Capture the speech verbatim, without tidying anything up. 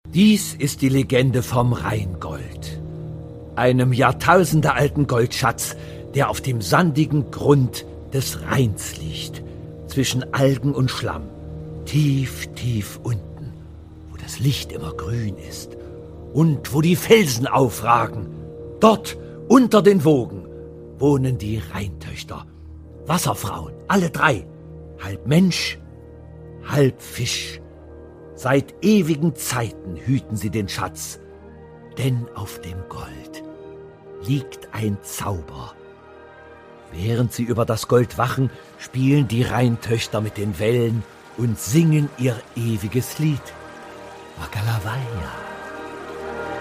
Dies ist die Legende vom Rheingold, einem jahrtausendealten Goldschatz, der auf dem sandigen Grund des Rheins liegt, zwischen Algen und Schlamm, tief, tief unten, wo das Licht immer grün ist und wo die Felsen aufragen. Dort, unter den Wogen, wohnen die Rheintöchter, Wasserfrauen, alle drei, halb Mensch, halb Fisch. Seit ewigen Zeiten hüten sie den Schatz, denn auf dem Gold liegt ein Zauber. Während sie über das Gold wachen, spielen die Rheintöchter mit den Wellen und singen ihr ewiges Lied. Wakalavaya.